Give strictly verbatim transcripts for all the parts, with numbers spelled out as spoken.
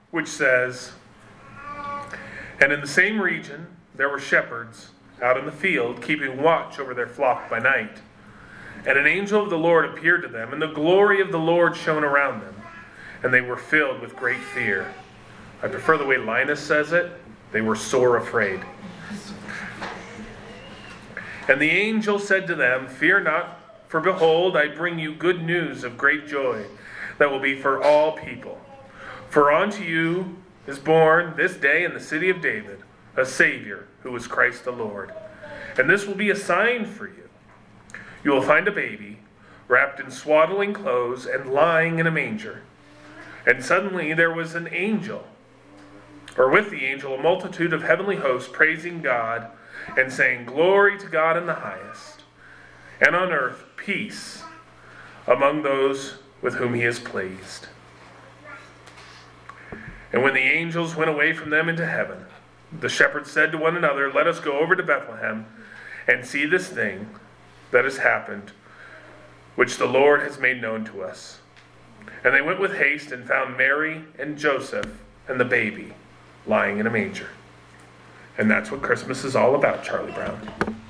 which says, "And in the same region there were shepherds out in the field, keeping watch over their flock by night. And an angel of the Lord appeared to them, and the glory of the Lord shone around them, and they were filled with great fear." I prefer the way Linus says it. They were sore afraid. "And the angel said to them, 'Fear not, for behold, I bring you good news of great joy that will be for all people. For unto you is born this day in the city of David a Savior, who is Christ the Lord. And this will be a sign for you. You will find a baby wrapped in swaddling clothes and lying in a manger.' And suddenly there was an angel, or with the angel, a multitude of heavenly hosts praising God and saying, 'Glory to God in the highest, and on earth peace among those with whom he is pleased.' And when the angels went away from them into heaven, the shepherds said to one another, 'Let us go over to Bethlehem and see this thing that has happened, which the Lord has made known to us.' And they went with haste and found Mary and Joseph and the baby lying in a manger." And that's what Christmas is all about, Charlie Brown.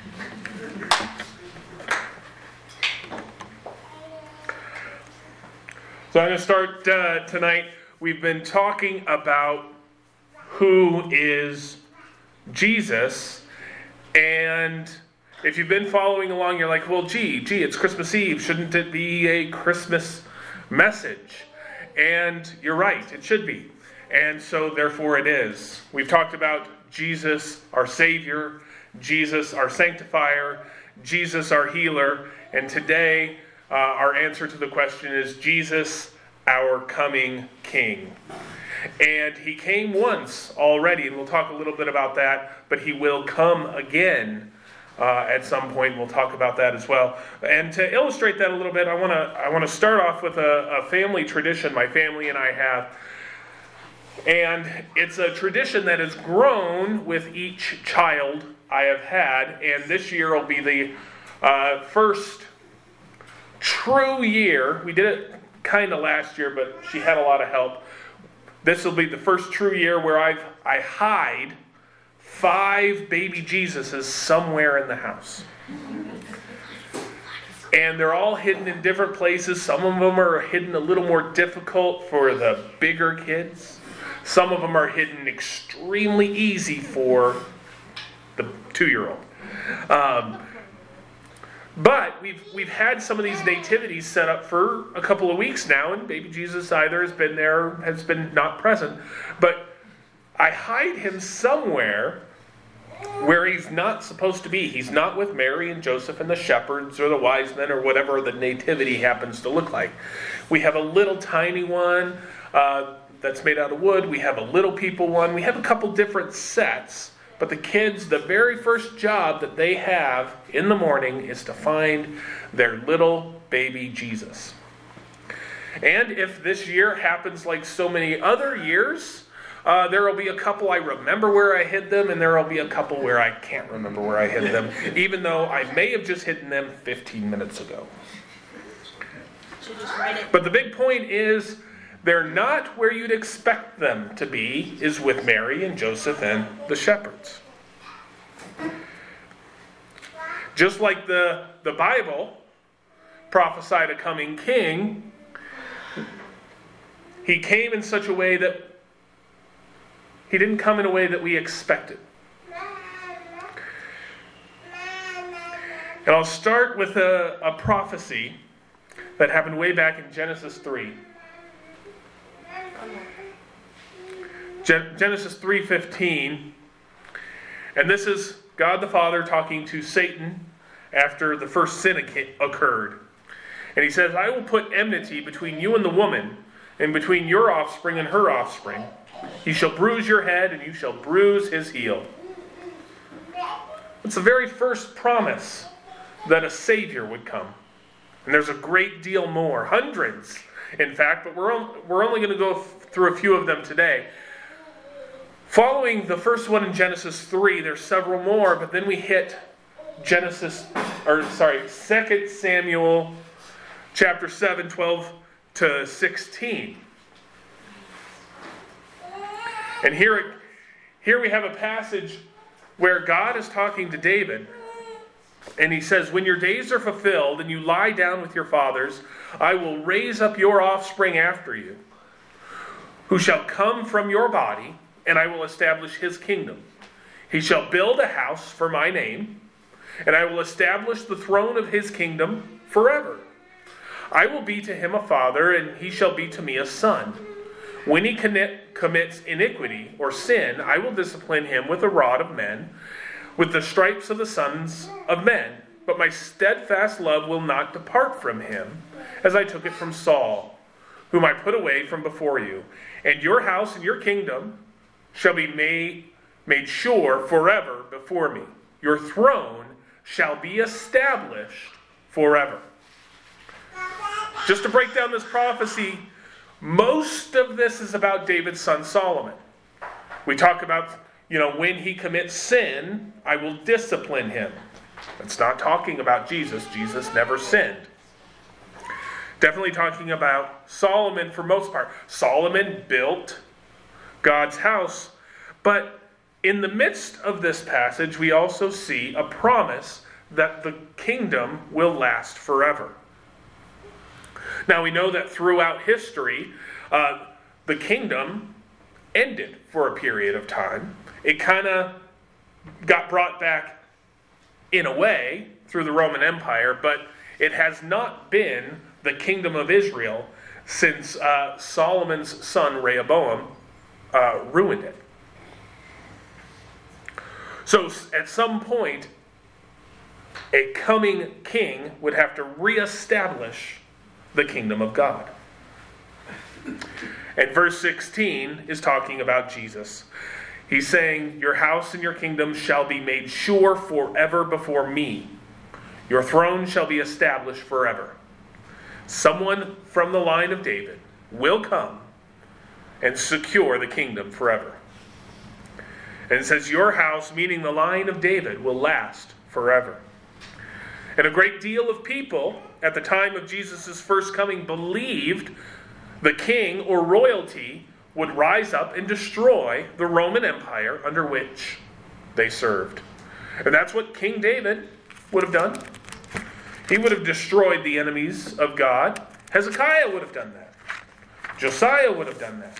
So I'm going to start uh, tonight. We've been talking about who is Jesus. And if you've been following along, you're like, well, gee, gee, it's Christmas Eve. Shouldn't it be a Christmas message? And you're right, it should be. And so therefore it is. We've talked about Jesus, our Savior, Jesus, our Sanctifier, Jesus, our Healer. And today, uh, our answer to the question is Jesus, our coming King. And he came once already, and we'll talk a little bit about that, but he will come again uh, at some point. We'll talk about that as well. And to illustrate that a little bit, I want to I want to start off with a, a family tradition my family and I have. And it's a tradition that has grown with each child I have had, and this year will be the uh, first true year. We did it kind of last year, but she had a lot of help. This will be the first true year where I've, I hide five baby Jesuses somewhere in the house. And they're all hidden in different places. Some of them are hidden a little more difficult for the bigger kids. Some of them are hidden extremely easy for the two-year-old. Um, But we've we've had some of these nativities set up for a couple of weeks now, and baby Jesus either has been there or has been not present. But I hide him somewhere where he's not supposed to be. He's not with Mary and Joseph and the shepherds or the wise men or whatever the nativity happens to look like. We have a little tiny one uh, that's made out of wood. We have a little people one. We have a couple different sets. But the kids, the very first job that they have in the morning is to find their little baby Jesus. And if this year happens like so many other years, uh, there will be a couple I remember where I hid them, and there will be a couple where I can't remember where I hid them, even though I may have just hidden them fifteen minutes ago. But the big point is, they're not where you'd expect them to be, is with Mary and Joseph and the shepherds. Just like the, the Bible prophesied a coming king, he came in such a way that he didn't come in a way that we expected. And I'll start with a, a prophecy that happened way back in Genesis three. Genesis three fifteen, and this is God the Father talking to Satan after the first sin occurred. And he says, "I will put enmity between you and the woman, and between your offspring and her offspring. He shall bruise your head, and you shall bruise his heel." It's the very first promise that a Savior would come. And there's a great deal more, hundreds, in fact, but we're on, we're only going to go through a few of them today. Following the first one in Genesis three, there's several more, but then we hit Genesis, or sorry, Second Samuel chapter seven, twelve to sixteen. And here, here we have a passage where God is talking to David. And he says, when your days are fulfilled and you lie down with your fathers, I will raise up your offspring after you, who shall come from your body, and I will establish his kingdom. He shall build a house for my name, and I will establish the throne of his kingdom forever. I will be to him a father, and he shall be to me a son. When he commit, commits iniquity or sin, I will discipline him with the rod of men, with the stripes of the sons of men. But my steadfast love will not depart from him, as I took it from Saul, whom I put away from before you. And your house and your kingdom shall be made, made sure forever before me. Your throne shall be established forever. Just to break down this prophecy, most of this is about David's son Solomon. We talk about, you know, when he commits sin, I will discipline him. It's not talking about Jesus. Jesus never sinned. Definitely talking about Solomon for most part. Solomon built God's house. But in the midst of this passage, we also see a promise that the kingdom will last forever. Now we know that throughout history, uh, the kingdom ended for a period of time. It kind of got brought back in a way through the Roman Empire, but it has not been the kingdom of Israel since uh, Solomon's son Rehoboam uh, ruined it. So at some point, a coming king would have to reestablish the kingdom of God. And verse sixteen is talking about Jesus. He's saying, your house and your kingdom shall be made sure forever before me. Your throne shall be established forever. Someone from the line of David will come and secure the kingdom forever. And it says, your house, meaning the line of David, will last forever. And a great deal of people at the time of Jesus' first coming believed the king or royalty would rise up and destroy the Roman Empire under which they served. And that's what King David would have done. He would have destroyed the enemies of God. Hezekiah would have done that. Josiah would have done that.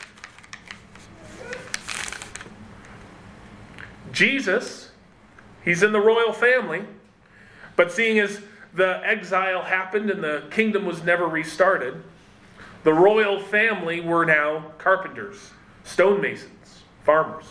Jesus, he's in the royal family, but seeing as the exile happened and the kingdom was never restarted, the royal family were now carpenters, stonemasons, farmers.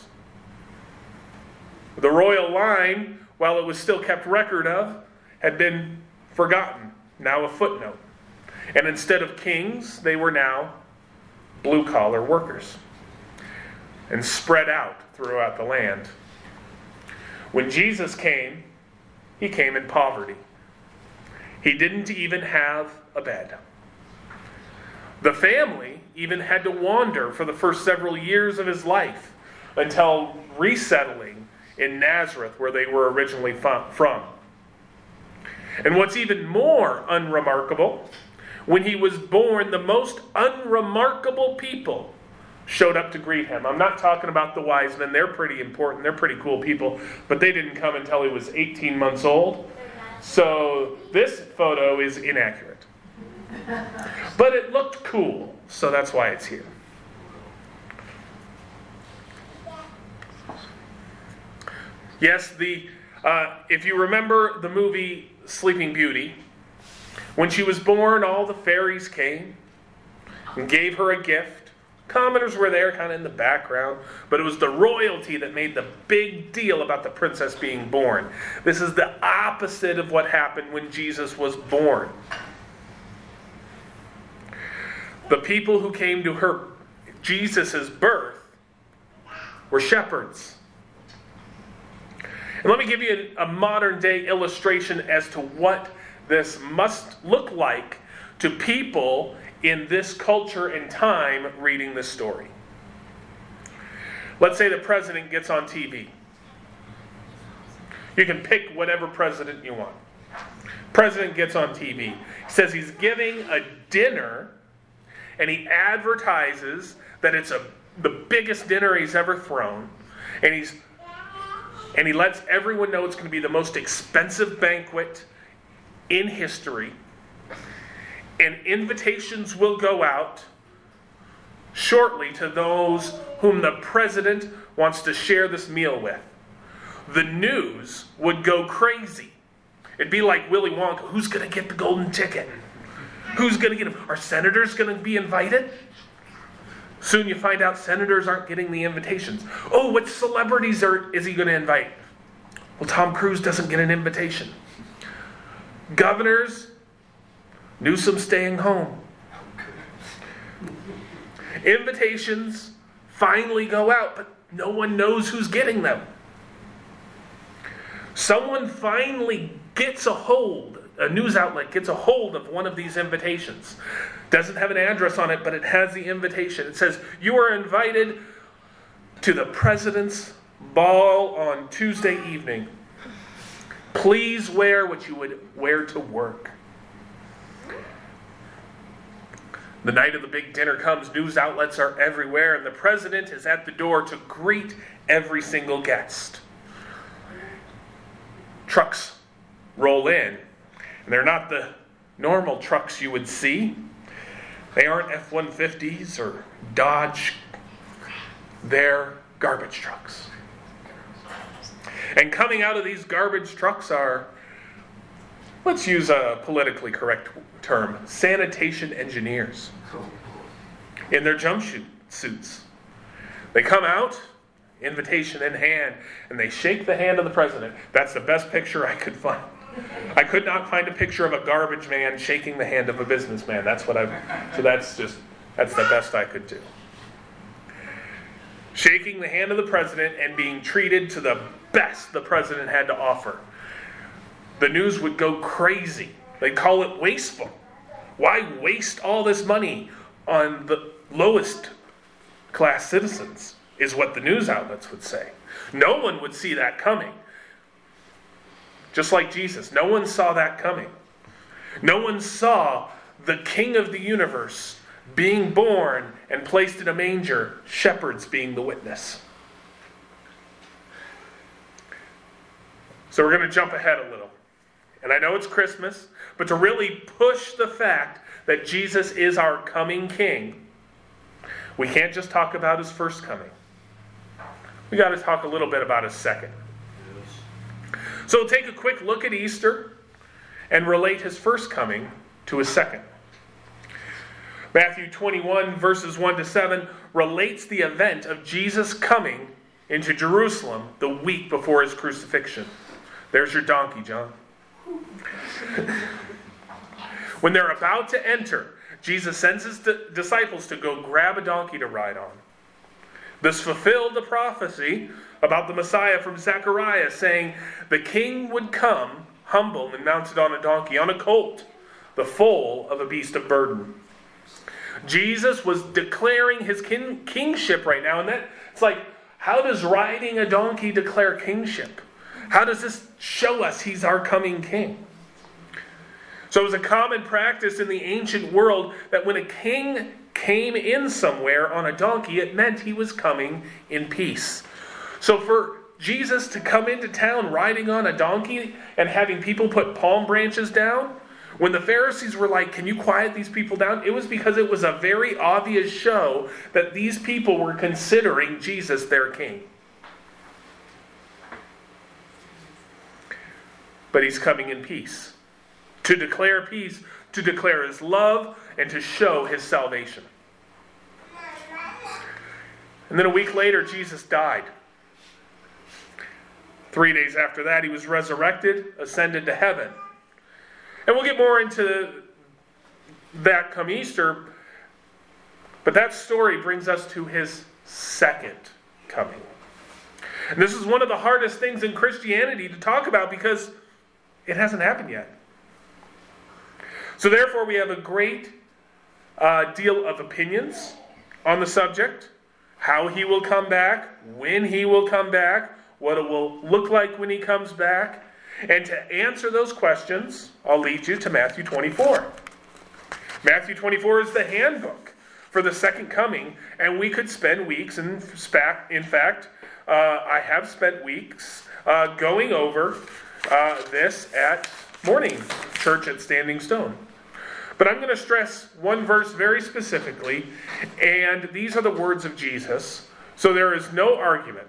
The royal line, while it was still kept record of, had been forgotten, now a footnote. And instead of kings, they were now blue-collar workers and spread out throughout the land. When Jesus came, he came in poverty. He didn't even have a bed. The family even had to wander for the first several years of his life until resettling in Nazareth, where they were originally from. And what's even more unremarkable, when he was born, the most unremarkable people showed up to greet him. I'm not talking about the wise men. They're pretty important. They're pretty cool people. But they didn't come until he was eighteen months old. So this photo is inaccurate. But it looked cool, so that's why it's here. Yes, the uh, if you remember the movie Sleeping Beauty, when she was born, all the fairies came and gave her a gift. Commoners were there, kind of in the background, but it was the royalty that made the big deal about the princess being born. This is the opposite of what happened when Jesus was born. The people who came to her, Jesus' birth, were shepherds. And let me give you a, a modern day illustration as to what this must look like to people in this culture and time reading this story. Let's say the president gets on T V. You can pick whatever president you want. President gets on T V. He says he's giving a dinner, and he advertises that it's a the biggest dinner he's ever thrown, and he's and he lets everyone know it's going to be the most expensive banquet in history, and invitations will go out shortly to those whom the president wants to share this meal with. The news would go crazy. It'd be like Willy Wonka. Who's going to get the golden ticket? Who's going to get them? Are senators going to be invited? Soon you find out senators aren't getting the invitations. Oh, which celebrities are is he going to invite? Well, Tom Cruise doesn't get an invitation. Governors, Newsom staying home. Invitations finally go out, but no one knows who's getting them. Someone finally gets a hold, a news outlet gets a hold of one of these invitations. Doesn't have an address on it, but it has the invitation. It says, you are invited to the president's ball on Tuesday evening. Please wear what you would wear to work. The night of the big dinner comes, news outlets are everywhere, and the president is at the door to greet every single guest. Trucks roll in, and they're not the normal trucks you would see. They aren't F one fifties or Dodge. They're garbage trucks. And coming out of these garbage trucks are, let's use a politically correct term, sanitation engineers in their jumpsuit suits. They come out, invitation in hand, and they shake the hand of the president. That's the best picture I could find. I could not find a picture of a garbage man shaking the hand of a businessman. That's what I've, so that's just, that's the best I could do. Shaking the hand of the president and being treated to the best the president had to offer. The news would go crazy. They'd call it wasteful. Why waste all this money on the lowest class citizens, is what the news outlets would say. No one would see that coming. Just like Jesus, no one saw that coming. No one saw the King of the universe being born and placed in a manger, shepherds being the witness. So we're going to jump ahead a little. And I know it's Christmas, but to really push the fact that Jesus is our coming King, we can't just talk about his first coming. We got to talk a little bit about his second. So we'll take a quick look at Easter and relate his first coming to his second. Matthew twenty-one, verses one to seven, relates the event of Jesus coming into Jerusalem the week before his crucifixion. There's your donkey, John. When they're about to enter, Jesus sends his disciples to go grab a donkey to ride on. This fulfilled the prophecy about the Messiah from Zechariah, saying the king would come humble and mounted on a donkey, on a colt, the foal of a beast of burden. Jesus was declaring his king, kingship right now, and that it's like, how does riding a donkey declare kingship? How does this show us he's our coming king? So it was a common practice in the ancient world that when a king came in somewhere on a donkey, it meant he was coming in peace. So for Jesus to come into town riding on a donkey and having people put palm branches down, when the Pharisees were like, can you quiet these people down? It was because it was a very obvious show that these people were considering Jesus their king. But he's coming in peace. To declare peace, to declare his love, and to show his salvation. And then a week later, Jesus died. Three days after that, he was resurrected, ascended to heaven. And we'll get more into that come Easter. But that story brings us to his second coming. And this is one of the hardest things in Christianity to talk about because it hasn't happened yet. So therefore, we have a great uh, deal of opinions on the subject. How he will come back, when he will come back, what it will look like when he comes back. And to answer those questions, I'll lead you to Matthew twenty-four. Matthew twenty-four is the handbook for the second coming, and we could spend weeks, and in fact, uh, I have spent weeks uh, going over uh, this at morning church at Standing Stone. But I'm going to stress one verse very specifically, and these are the words of Jesus, so there is no argument,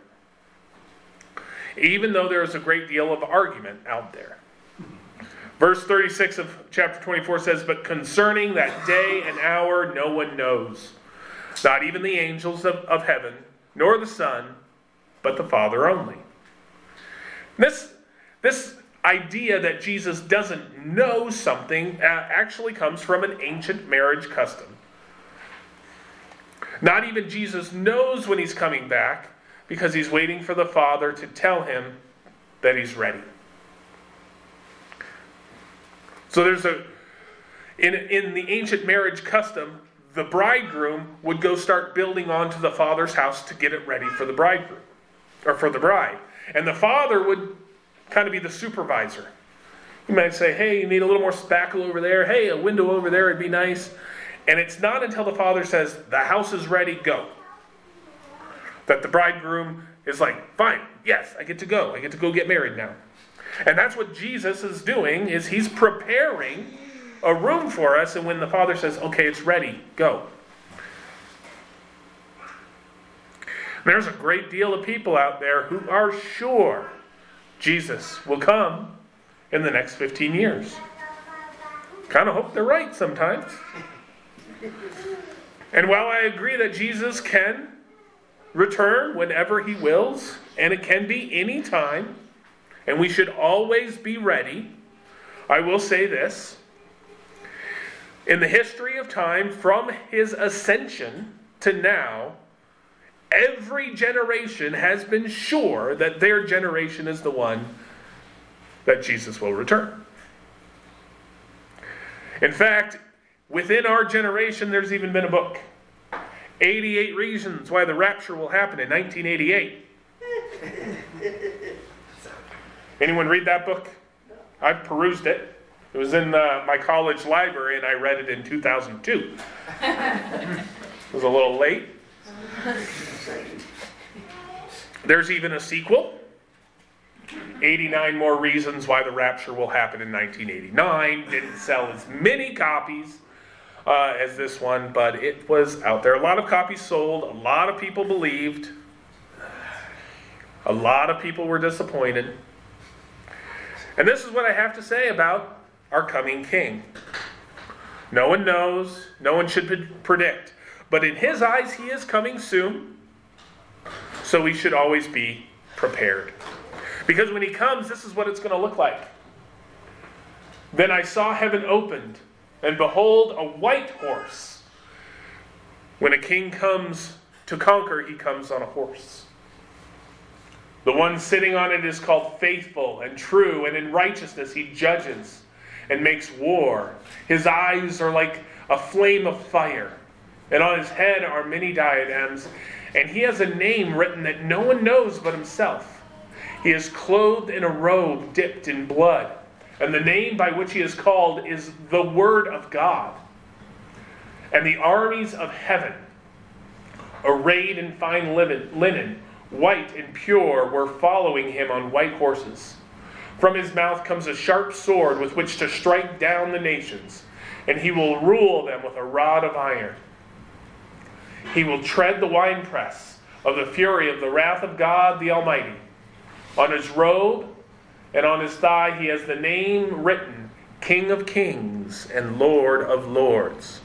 even though there is a great deal of argument out there. Verse thirty-six of chapter twenty-four says, "But concerning that day and hour no one knows, not even the angels of, of heaven, nor the Son, but the Father only." This, this idea that Jesus doesn't know something uh, actually comes from an ancient marriage custom. Not even Jesus knows when he's coming back, because he's waiting for the Father to tell him that he's ready. So there's a, in, in the ancient marriage custom, the bridegroom would go start building onto the father's house to get it ready for the bridegroom, or for the bride. And the father would kind of be the supervisor. You might say, hey, you need a little more spackle over there. Hey, a window over there would be nice. And it's not until the father says, the house is ready, go, that the bridegroom is like, fine, yes, I get to go. I get to go get married now. And that's what Jesus is doing, is he's preparing a room for us, and when the Father says, okay, it's ready, go. There's a great deal of people out there who are sure Jesus will come in the next fifteen years. Kind of hope they're right sometimes. And while I agree that Jesus can return whenever he wills, and it can be any time, and we should always be ready, I will say this. In the history of time, from his ascension to now, every generation has been sure that their generation is the one that Jesus will return. In fact, within our generation, there's even been a book, eighty-eight Reasons Why the Rapture Will Happen in nineteen eighty-eight. Anyone read that book? I've perused it. It was in uh, my college library, and I read it in two thousand two. It was a little late. There's even a sequel, eighty-nine More Reasons Why the Rapture Will Happen in nineteen eighty-nine. Didn't sell as many copies uh, as this one, but it was out there. A lot of copies sold. A lot of people believed. A lot of people were disappointed. And this is what I have to say about our coming King. No one knows. No one should predict. But in his eyes, he is coming soon. So we should always be prepared. Because when he comes, this is what it's going to look like. Then I saw heaven opened, and behold, a white horse. When a king comes to conquer, he comes on a horse. The one sitting on it is called Faithful and True, and in righteousness he judges and makes war. His eyes are like a flame of fire, and on his head are many diadems, and he has a name written that no one knows but himself. He is clothed in a robe dipped in blood, and the name by which he is called is the Word of God. And the armies of heaven, arrayed in fine linen, white and pure, were following him on white horses. From his mouth comes a sharp sword with which to strike down the nations, and he will rule them with a rod of iron. He will tread the winepress of the fury of the wrath of God the Almighty. On his robe and on his thigh he has the name written, King of Kings and Lord of Lords.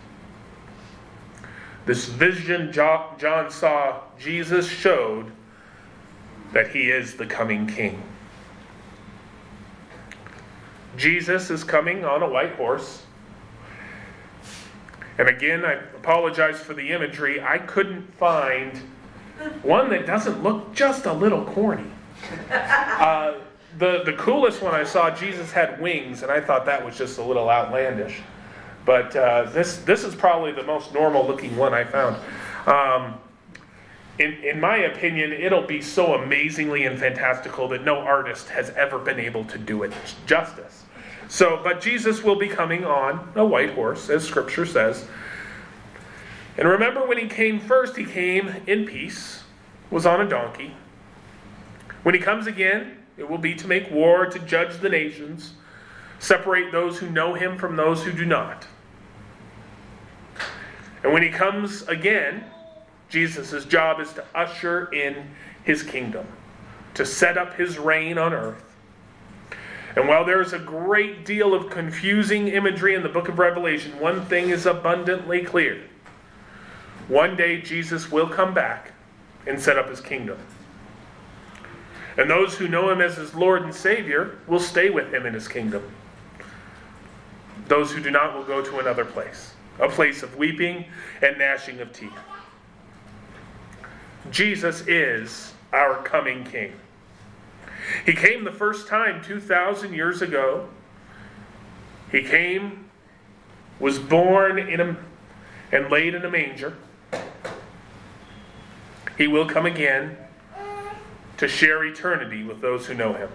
This vision John saw, Jesus showed that he is the coming King. Jesus is coming on a white horse. And again, I apologize for the imagery. I couldn't find one that doesn't look just a little corny. Uh, the, the coolest one I saw, Jesus had wings, and I thought that was just a little outlandish. But uh, this this is probably the most normal looking one I found. Um, in, in my opinion, it'll be so amazingly and fantastical that no artist has ever been able to do it justice. So, but Jesus will be coming on a white horse, as Scripture says. And remember, when he came first, he came in peace, was on a donkey. When he comes again, it will be to make war, to judge the nations, separate those who know him from those who do not. And when he comes again, Jesus' job is to usher in his kingdom, to set up his reign on earth. And while there is a great deal of confusing imagery in the book of Revelation, one thing is abundantly clear. One day Jesus will come back and set up his kingdom. And those who know him as his Lord and Savior will stay with him in his kingdom. Those who do not will go to another place, a place of weeping and gnashing of teeth. Jesus is our coming King. He came the first time two thousand years ago. He came, was born in a, and laid in a manger. He will come again to share eternity with those who know him.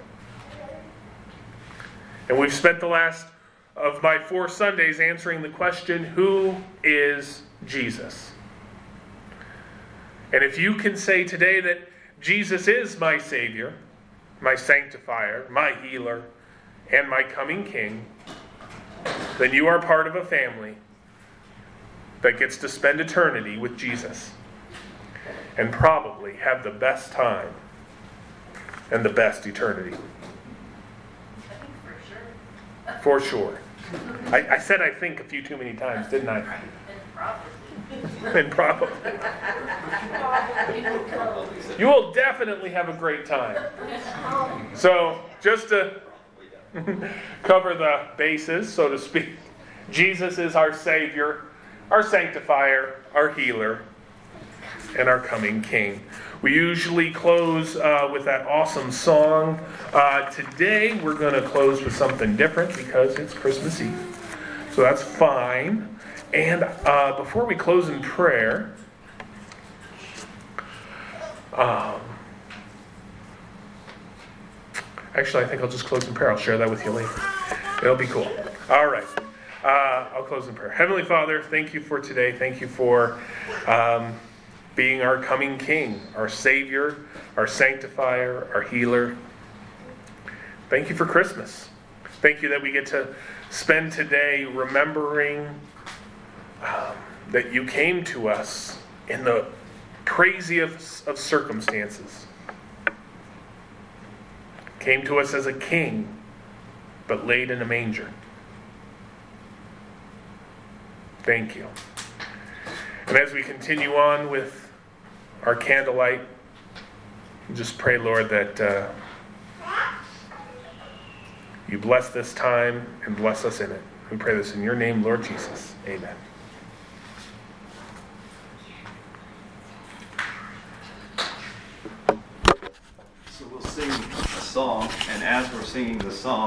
And we've spent the last of my four Sundays answering the question, who is Jesus? And if you can say today that Jesus is my Savior, my sanctifier, my healer, and my coming King, then you are part of a family that gets to spend eternity with Jesus and probably have the best time and the best eternity. I think for sure. For sure. I, I said I think a few too many times, didn't I? And probably. And probably. You will definitely have a great time. So, just to cover the bases, so to speak, Jesus is our Savior, our sanctifier, our healer, and our coming King. We usually close uh, with that awesome song. Uh, today, we're going to close with something different because it's Christmas Eve. So that's fine. And uh, before we close in prayer, um, actually, I think I'll just close in prayer. I'll share that with you later. It'll be cool. All right. Uh, I'll close in prayer. Heavenly Father, thank you for today. Thank you for um, being our coming King, our Savior, our sanctifier, our healer. Thank you for Christmas. Thank you that we get to spend today remembering um, that you came to us in the craziest of circumstances. Came to us as a king, but laid in a manger. Thank you. And as we continue on with our candlelight, just pray, Lord, that uh, you bless this time and bless us in it. We pray this in your name, Lord Jesus. Amen. So we'll sing a song, and as we're singing the song,